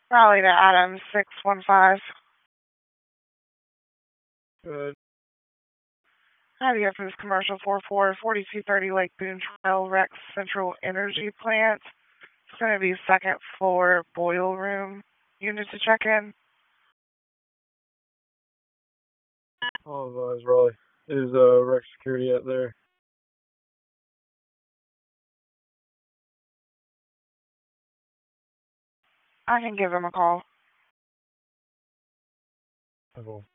Raleigh to Adams 615. Good. How do you have for this commercial 4230 Lake Boone Trail Rex Central Energy Plant? It's going to be second floor boil room unit to check in. All advised, Raleigh. Is Rex Security out there? I can give him a call. I will.